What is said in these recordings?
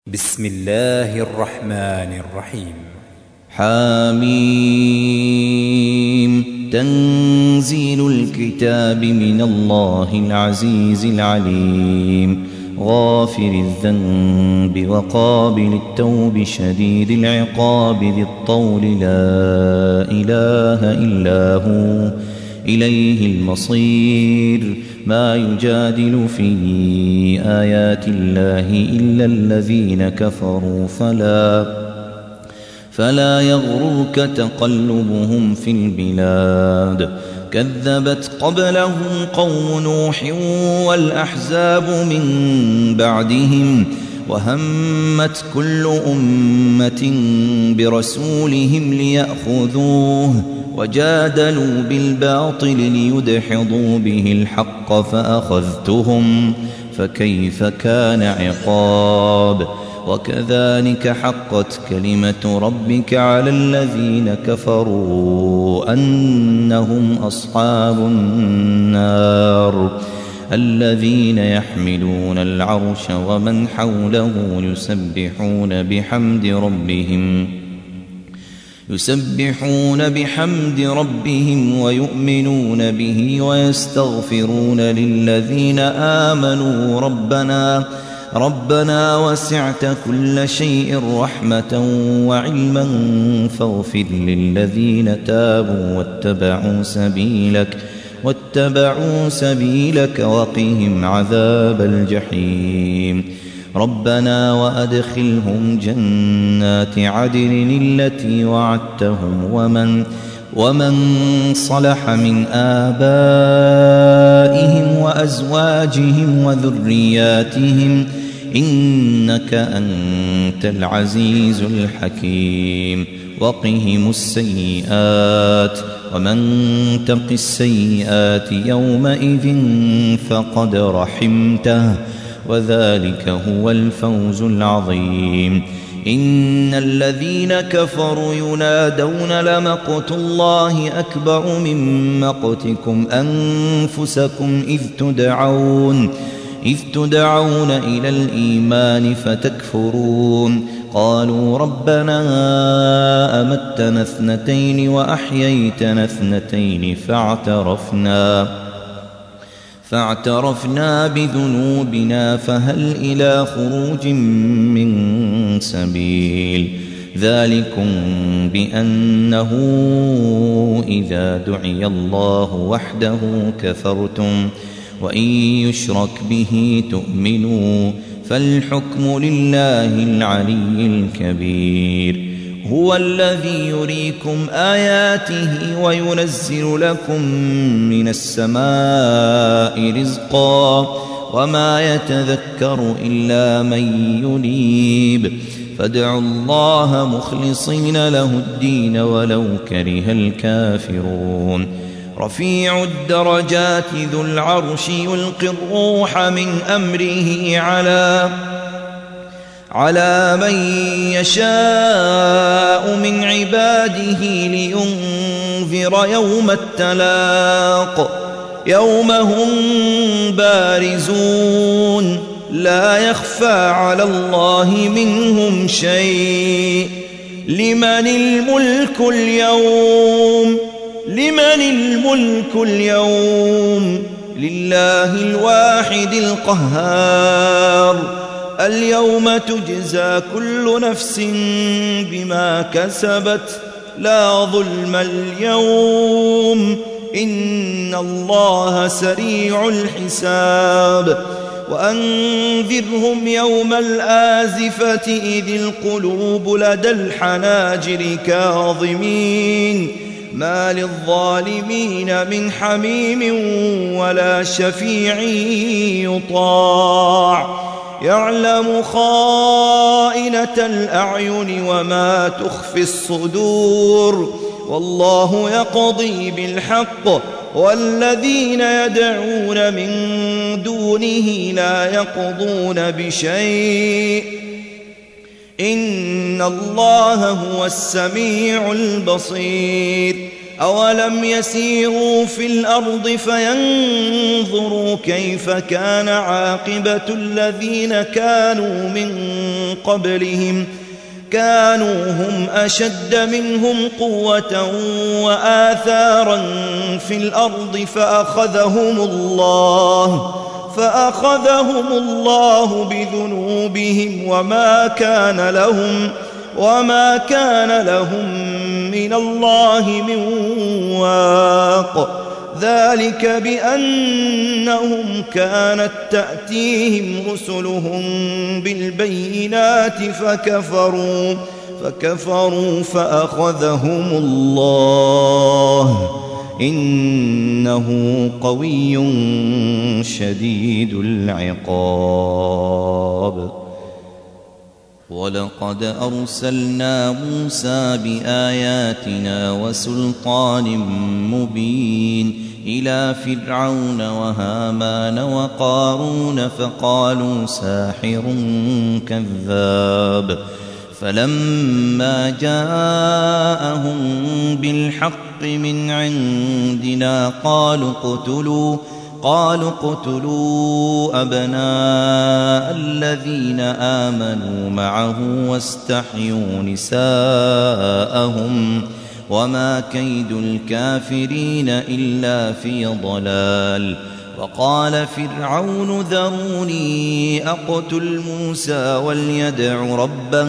بسم الله الرحمن الرحيم. حميم. تنزيل الكتاب من الله العزيز العليم، غافر الذنب وقابل التوب شديد العقاب ذي الطول لا إله إلا هو إليه المصير. ما يجادل في آيات الله إلا الذين كفروا فلا يغررك تقلبهم في البلاد. كذبت قبلهم قوم نوح والأحزاب من بعدهم، وهمت كل أمة برسولهم ليأخذوه، وجادلوا بالباطل ليدحضوا به الحق فأخذتهم، فكيف كان عقاب. وكذلك حقت كلمة ربك على الذين كفروا أنهم أصحاب النار. الذين يحملون العرش ومن حوله يسبحون بحمد ربهم ويؤمنون به ويستغفرون للذين آمنوا ربنا وسعت كل شيء رحمة وعلما فاغفر للذين تابوا واتبعوا سبيلك وقهم عذاب الجحيم. ربنا وأدخلهم جنات عدن التي وعدتهم ومن صلح من آبائهم وأزواجهم وذرياتهم إنك أنت العزيز الحكيم. وقهم السيئات ومن تق السيئات يومئذ فقد رحمته وذلك هو الفوز العظيم. إن الذين كفروا ينادون لمقت الله أكبر من مقتكم أنفسكم إذ تدعون إلى الإيمان فتكفرون. قالوا ربنا أمتنا اثنتين وأحييتنا اثنتين فاعترفنا بذنوبنا فهل إلى خروج من سبيل. ذلكم بأنه إذا دعي الله وحده كفرتم وإن يشرك به تؤمنوا فالحكم لله العلي الكبير. هو الذي يريكم آياته وينزل لكم من السماء رزقا وما يتذكر إلا من ينيب. فادعوا الله مخلصين له الدين ولو كره الكافرون. رفيع الدرجات ذو العرش يلقي الروح من أمره على من يشاء من عباده لينذر يوم التلاق. يوم هم بارزون لا يخفى على الله منهم شيء. لمن الملك اليوم لله الواحد القهار. اليوم تجزى كل نفس بما كسبت لا ظلم اليوم إن الله سريع الحساب. وأنذرهم يوم الآزفة إذ القلوب لدى الحناجر كاظمين ما للظالمين من حميم ولا شفيع يطاع. يعلم خائنة الأعين وما تخفي الصدور والله يقضي بالحق والذين يدعون من دونه لا يقضون بشيء إن الله هو السميع البصير. أولم يسيروا في الأرض فينظروا كيف كان عاقبة الذين كانوا من قبلهم كانوا هم أشد منهم قوة وآثارا في الأرض فأخذهم الله بذنوبهم وما كان لهم من الله من واق ذلك بأنهم كانت تأتيهم رسلهم بالبينات فكفروا فأخذهم الله إنه قوي شديد العقاب. ولقد أرسلنا موسى بآياتنا وسلطان مبين إلى فرعون وهامان وقارون فقالوا ساحر كذاب. فلما جاءهم بالحق من عندنا قالوا اقتلوا أبناء الذين آمنوا معه واستحيوا نساءهم وما كيد الكافرين إلا في ضلال. وقال فرعون ذروني أقتل موسى وليدع ربه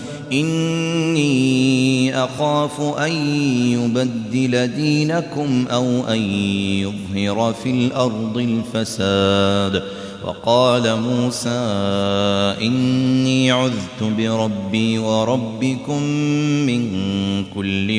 إني أخاف أن يبدل دينكم أو أن يظهر في الأرض الفساد. وقال موسى إني عذت بربي وربكم من كل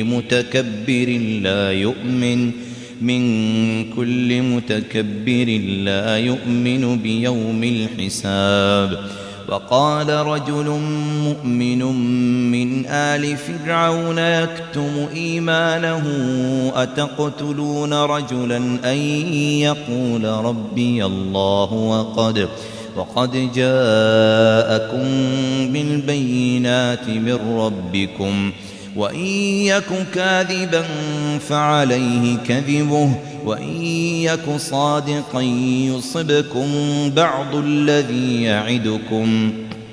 متكبر لا يؤمن بيوم الحساب. وقال رجل مؤمن من آل فرعون يكتم إيمانه أتقتلون رجلا أن يقول ربي الله وقد جاءكم بالبينات من ربكم وإن يك كاذبا فعليه كذبه وإن يك صادقا يصبكم بعض الذي يعدكم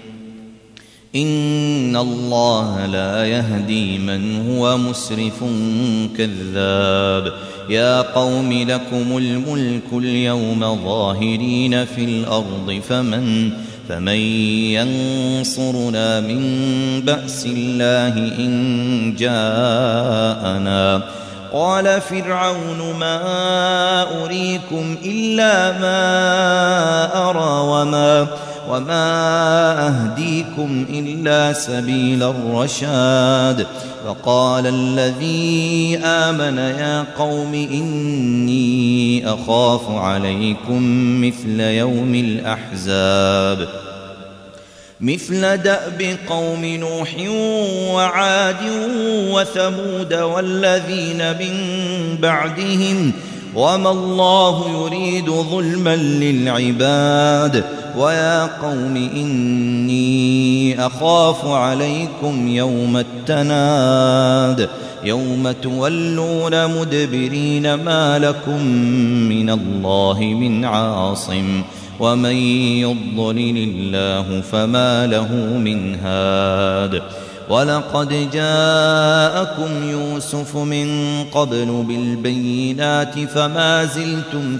إن الله لا يهدي من هو مسرف كذاب. يا قوم لكم الملك اليوم ظاهرين في الأرض فمن ينصرنا من بأس الله إن جاءنا. قال فرعون ما أريكم إلا ما أرى وما أهديكم إلا سبيل الرشاد. وقال الذي آمن يا قوم إني أخاف عليكم مثل يوم الأحزاب مثل دأب قوم نوح وعاد وثمود والذين من بعدهم وما الله يريد ظلما للعباد. ويا قوم إني أخاف عليكم يوم التناد يوم تولون مدبرين ما لكم من الله من عاصم ومن يضلل الله فما له من هاد. ولقد جاءكم يوسف من قبل بالبينات فما زلتم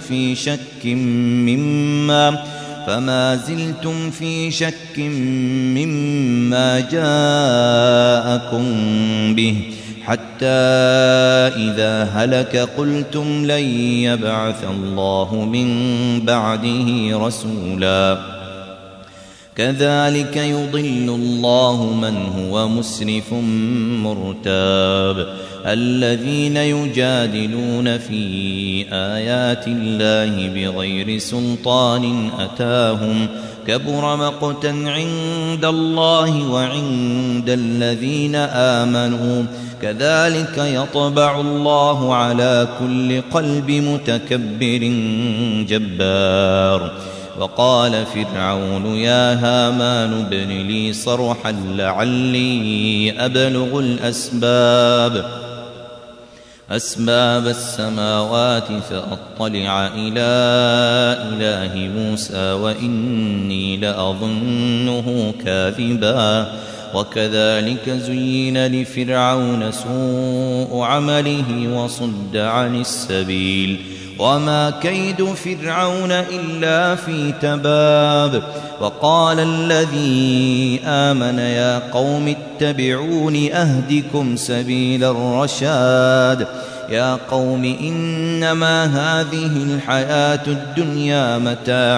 في شك مما جاءكم به حتى إذا هلك قلتم لن يبعث الله من بعده رسولا. كذلك يضل الله من هو مسرف مرتاب. الذين يجادلون في آيات الله بغير سلطان أتاهم كبر مقتا عند الله وعند الذين آمنوا كذلك يطبع الله على كل قلب متكبر جبار. وقال فرعون يا هامان ابن لي صرحا لعلي أبلغ الأسباب أسباب السماوات فأطلع إلى إله موسى وإني لأظنه كاذبا وكذلك زين لفرعون سوء عمله وصد عن السبيل وما كيد فرعون إلا في تباب وقال الذي آمن يا قوم اتبعون أهدكم سبيل الرشاد يا قوم إنما هذه الحياة الدنيا متاع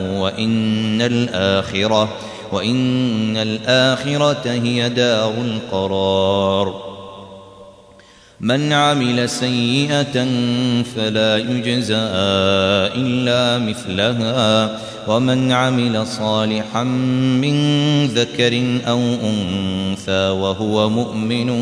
وإن الآخرة هي دار القرار من عمل سيئة فلا يجزى إلا مثلها ومن عمل صالحا من ذكر أو أنثى وهو مؤمن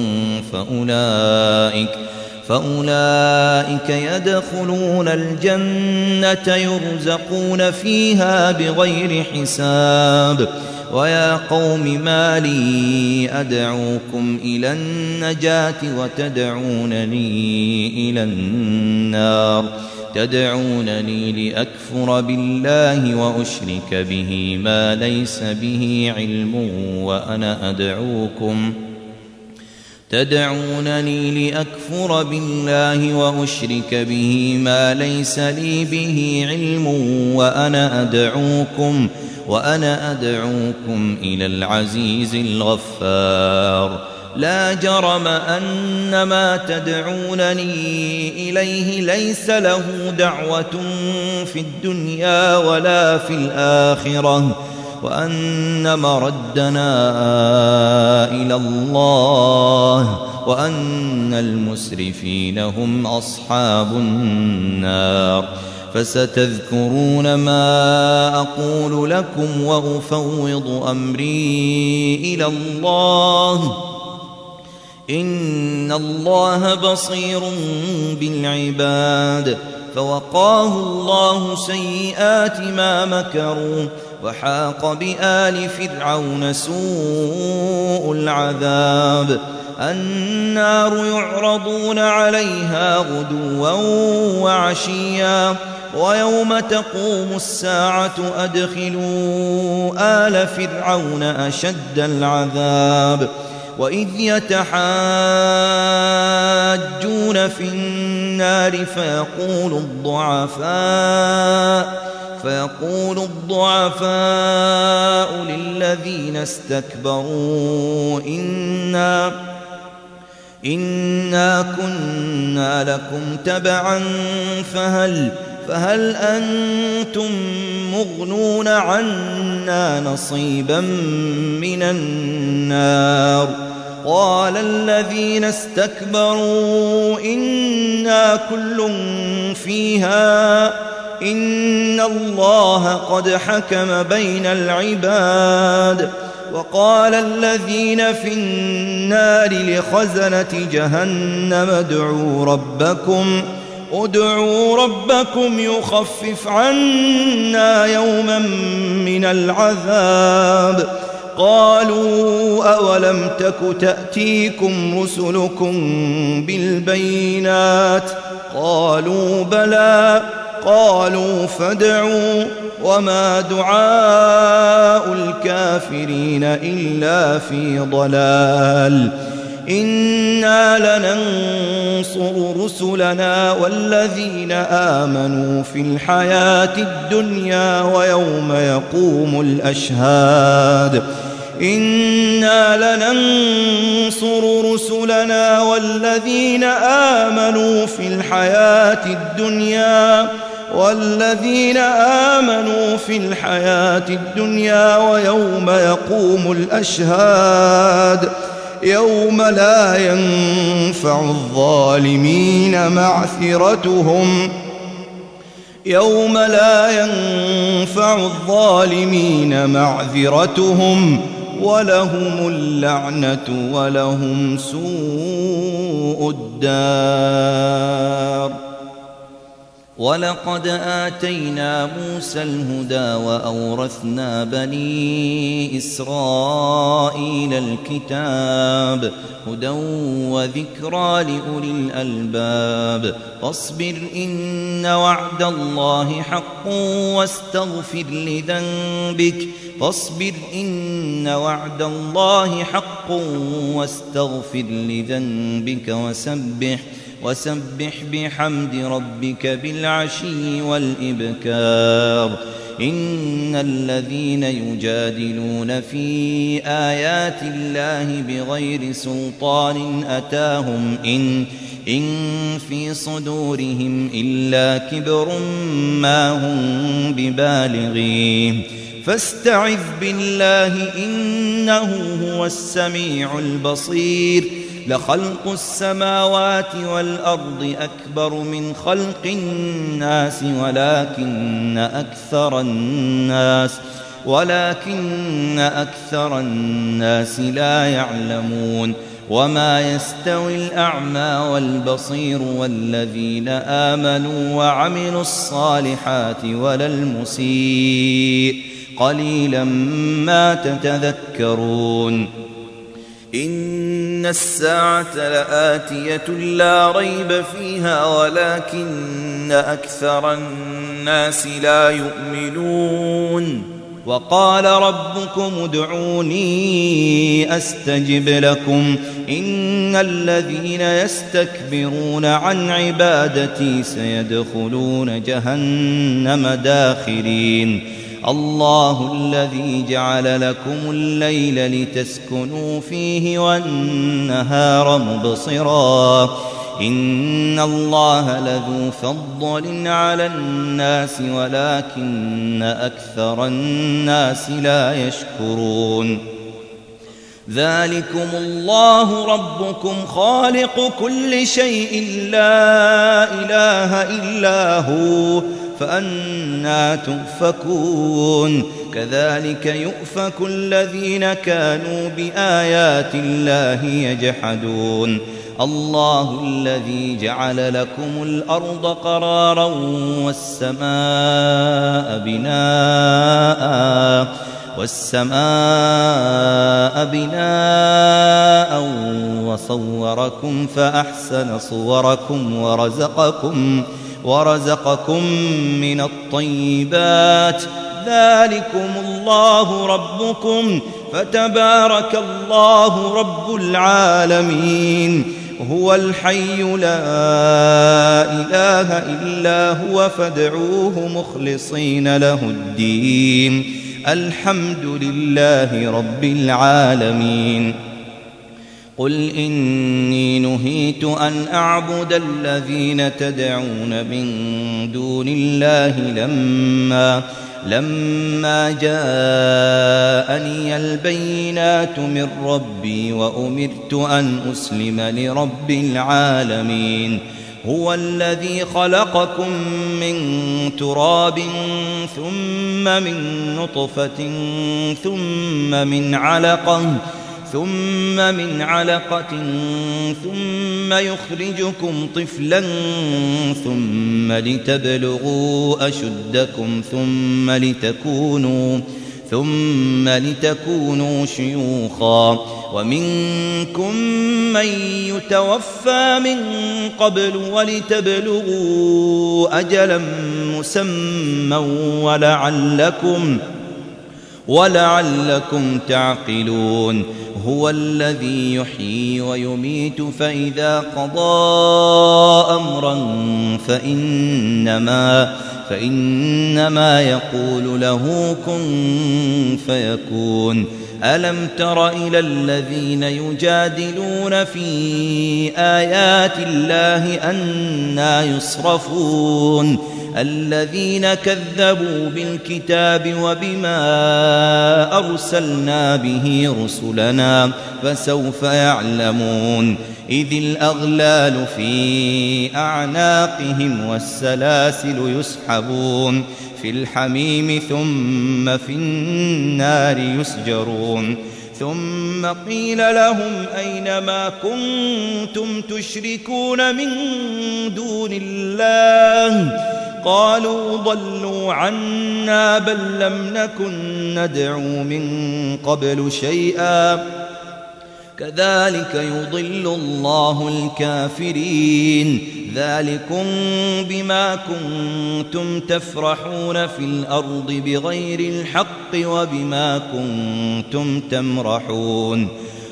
فأولئك يدخلون الجنة يرزقون فيها بغير حساب ويا قوم ما لي أدعوكم إلى النجاة وتدعونني إلى النار تدعونني لأكفر بالله وأشرك به ما ليس به علم تدعونني لأكفر بالله وأشرك به ما ليس لي به علم وأنا أدعوكم إلى العزيز الغفار لا جرم أن ما تدعونني إليه ليس له دعوة في الدنيا ولا في الآخرة وأن مردنا إلى الله وأن المسرفين هم أصحاب النار فستذكرون ما أقول لكم وأفوض أمري إلى الله إن الله بصير بالعباد فوقاه الله سيئات ما مكروا وحاق بآل فرعون سوء العذاب النار يعرضون عليها غدوا وعشيا ويوم تقوم الساعة أدخلوا آل فرعون أشد العذاب وإذ يتحاجون في النار فيقول الضعفاء للذين استكبروا إنا كنا لكم تبعا فهل أنتم مغنون عنا نصيبا من النار قال الذين استكبروا إنا كل فيها إن الله قد حكم بين العباد وقال الذين في النار لخزنة جهنم ادعوا ربكم يخفف عنا يوما من العذاب قالوا أولم تك تأتيكم رسلكم بالبينات قالوا بلى قالوا فادعوا وما دعاء الكافرين إلا في ضلال إنا لننصر رسلنا والذين آمنوا في الحياة الدنيا ويوم يقوم الأشهاد إنا لننصر رسلنا والذين آمنوا في الحياة الدنيا ويوم يقوم الأشهاد يوم لا ينفع الظالمين معذرتهم ولهم اللعنة ولهم سوء الدار ولقد آتينا موسى الهدى وأورثنا بني إسرائيل الكتاب هدى وذكرى لأولي الألباب فاصبر إن وعد الله حق واستغفر لذنبك فاصبر إن وعد الله حق واستغفر لذنبك وسبح بحمد ربك بالعشي والإبكار إن الذين يجادلون في آيات الله بغير سلطان أتاهم إن في صدورهم إلا كبر ما هم ببالغيه فاستعذ بالله إنه هو السميع البصير لخلق السماوات والأرض أكبر من خلق الناس ولكن أكثر الناس لا يعلمون وما يستوي الأعمى والبصير والذين آمنوا وعملوا الصالحات ولا المسيء قليلا ما تتذكرون إن الساعة لآتية لا ريب فيها ولكن أكثر الناس لا يؤمنون وقال ربكم ادعوني أستجب لكم إن الذين يستكبرون عن عبادتي سيدخلون جهنم داخرين الله الذي جعل لكم الليل لتسكنوا فيه والنهار مبصرا إن الله لذو فضل على الناس ولكن أكثر الناس لا يشكرون ذلكم الله ربكم خالق كل شيء لا إله إلا هو فأنى تؤفكون كذلك يؤفك الذين كانوا بآيات الله يجحدون الله الذي جعل لكم الأرض قرارا والسماء بناء وصوركم فأحسن صوركم ورزقكم من الطيبات ذلكم الله ربكم فتبارك الله رب العالمين هو الحي لا إله إلا هو فادعوه مخلصين له الدين الحمد لله رب العالمين قل إني نهيت أن أعبد الذين تدعون من دون الله لما جاءني البينات من ربي وأمرت أن أسلم لرب العالمين هو الذي خلقكم من تراب ثم من نطفة ثم من علقة ثم يخرجكم طفلا ثم لتبلغوا أشدكم ثم لتكونوا شيوخا ومنكم من يتوفى من قبل ولتبلغوا أجلا مسمى ولعلكم تعقلون هو الذي يحيي ويميت فإذا قضى أمرا فإنما يقول له كن فيكون ألم تر إلى الذين يجادلون في آيات الله أنى يصرفون الذين كذبوا بالكتاب وبما أرسلنا به رسلنا فسوف يعلمون إذ الأغلال في أعناقهم والسلاسل يسحبون في الحميم ثم في النار يسجرون ثم قيل لهم أين ما كنتم تشركون من دون الله قالوا ضلوا عنا بل لم نكن ندعو من قبل شيئا كذلك يضل الله الكافرين ذلكم بما كنتم تفرحون في الأرض بغير الحق وبما كنتم تمرحون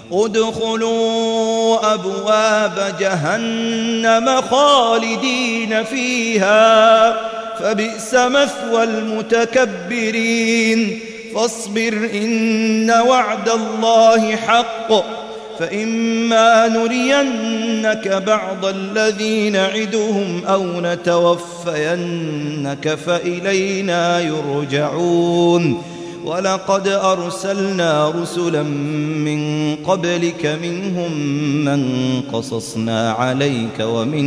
ادخلوا أبواب جهنم خالدين فيها فبئس مثوى المتكبرين فاصبر إن وعد الله حق فإما نرينك بعض الذي نعدهم أو نتوفينك فإلينا يرجعون ولقد أرسلنا رسلا من قبلك منهم من قصصنا عليك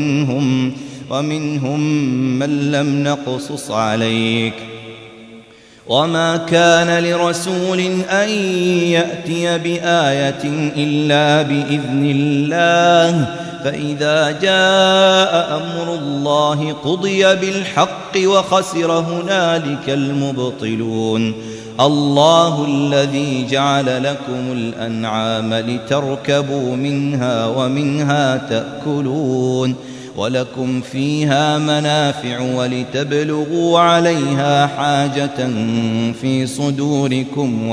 ومنهم من لم نقصص عليك وما كان لرسول أن يأتي بآية إلا بإذن الله فإذا جاء أمر الله قضي بالحق وخسر هنالك المبطلون الله الذي جعل لكم الأنعام لتركبوا منها ومنها تأكلون ولكم فيها منافع ولتبلغوا عليها حاجة في صدوركم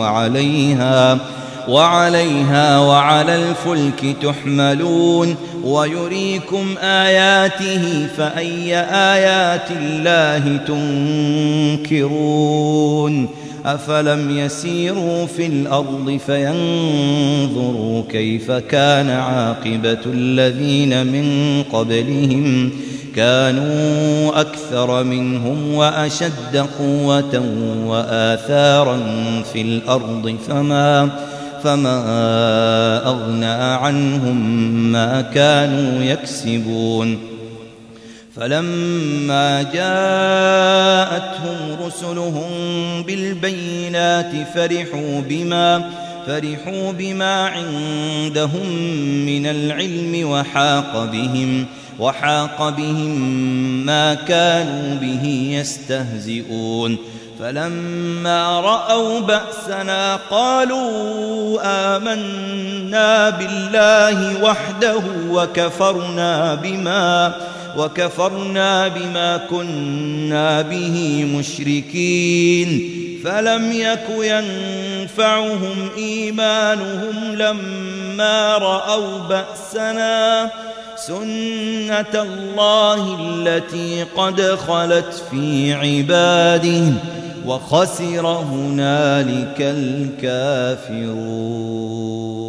وعليها وعلى الفلك تحملون ويريكم آياته فأي آيات الله تنكرون أفلم يسيروا في الأرض فينظروا كيف كان عاقبة الذين من قبلهم كانوا أكثر منهم وأشد قوة وآثارا في الأرض فما أغنى عنهم ما كانوا يكسبون فلما جاءتهم رسلهم بالبينات فرحوا بما عندهم من العلم وحاق بهم ما كانوا به يستهزئون فلما رأوا بأسنا قالوا آمنا بالله وحده وكفرنا بما كنا به مشركين فلم يك ينفعهم إيمانهم لما رأوا بأسنا سنة الله التي قد خلت في عباده وخسر هنالك الكافرون.